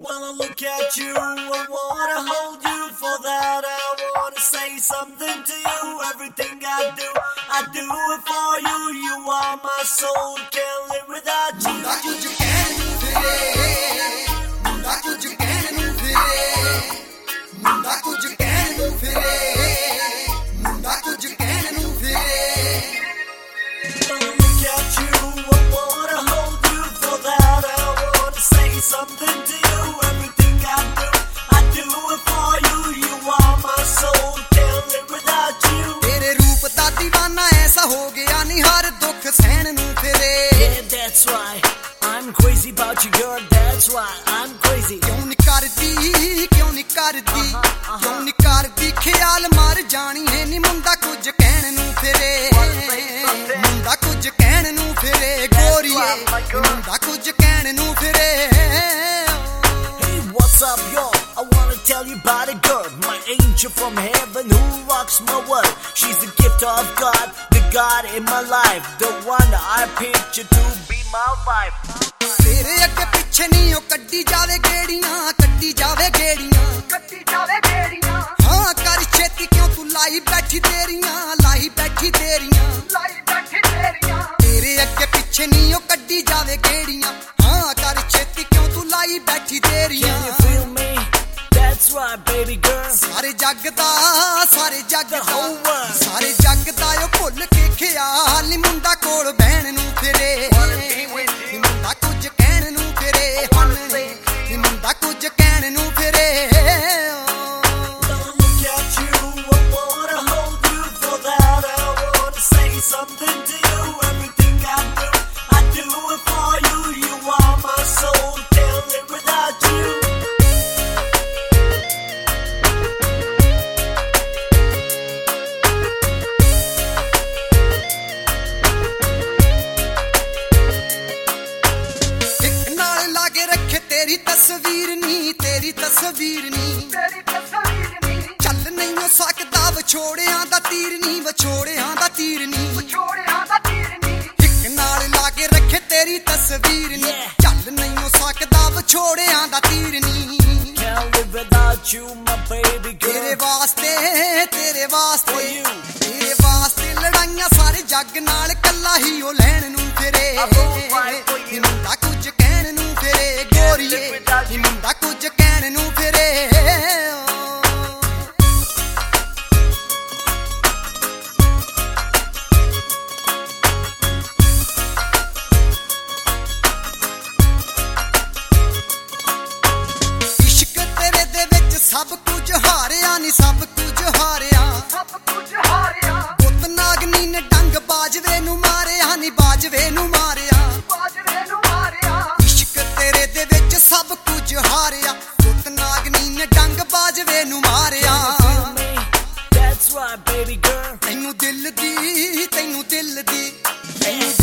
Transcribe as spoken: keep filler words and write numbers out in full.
When I look at you, I wanna hold you. For that I wanna say something to you. Everything I do, I do it for you. You are my soul, can't live without you. Munda kuch kehne nu fire, munda kuch kehne nu fire, munda kuch kehne nu fire, munda kuch kehne nu fire. When I look at you, I wanna hold you. For that I wanna say something to you. Everything I do, I do it for you. You are my soul, can't live without you. तेरे रूप दा दीवाना ऐसा हो गया नी हर दुख सहन नू फिरे. Yeah, that's right. I'm crazy about you, girl. That's why I'm crazy. क्यों नी करदी, क्यों नी करदी, क्यों नी करदी ख्याल मर जानी है नी मुंडा कुछ कहन नू फिरे. मुंडा कुछ कहन नू फिरे गोरीए, मुंडा कुछ कहन नू फिरे. Hey, what's up, yo? I wanna tell you about a girl, my angel from heaven who rocks my world. She's the gift of God, the God in my life, the one I picture to be my wife. तेरे अगे पिछे नहीं ओ कड्डी जावे गेड़ियां, कड्डी जावे गेड़ियां, कड्डी जावे गेड़ियां. हाँ कर छेती क्यों तू लाई बैठी देरियां, लाई बैठी देरियां, लाई बैठी देरियां. तेरे अगे पिछे नहीं ओ कड्डी जावे गेड़ियां, हाँ कर छेती क्यों तू लाई बैठी देरियां. Can you feel me? That's right, baby girl. सारे जग दा, सारे जग The दा, whole world. सारे जग दा ओ भुल के ख्याल नी मुंडा कोल बहन नू फिरे. नी मुंडा कुछ कहन नू फिरे, हन्ने नी मुंडा कुछ कहन नू फिरे. When I look at you, I wanna hold you. For that I wanna say something to you. Everything I do, I do it for you. You are my soul, can't live without you. तेरी तस्वीर नी, तेरी तस्वीर नी, तेरी तस्वीर नी. चल नहीं हो सकदा विछोड़ियां दा तीर नी, विछोड़ियां दा तीर नी, विछोड़ियां दा तीर नी. एक नाल लागे रखे तेरी तस्वीर नी, चल नहीं हो सकदा विछोड़ियां दा तीर नी. Can't live without you, my baby girl. तेरे वास्ते, तेरे वास्ते, For you. तेरे वास्ते लड़ाइयां सारे जग नाल कल्ला ही ओ लैण नू फिरे. I will fight for you. मुंडा कुछ कहन नू फिरे गोरीए, नी मुंडा कुछ कहन नू फिरे. इश्क तेरे दे विच सब कुछ हारिया नी, सब कुछ हारिया, सब कुछ हारिया. पुत नागनी ने डंग बाजवे नू मारिया नी, बाजवे नू मारिया, बाजवे नू मारिया. इश्क तेरे दे विच सब कुछ हारिया, पुत नागनी ने डंग बाजवे नू Maria. Feel me? That's right, baby girl. तैनू दिल दी, तैनू दिल दी, Hey,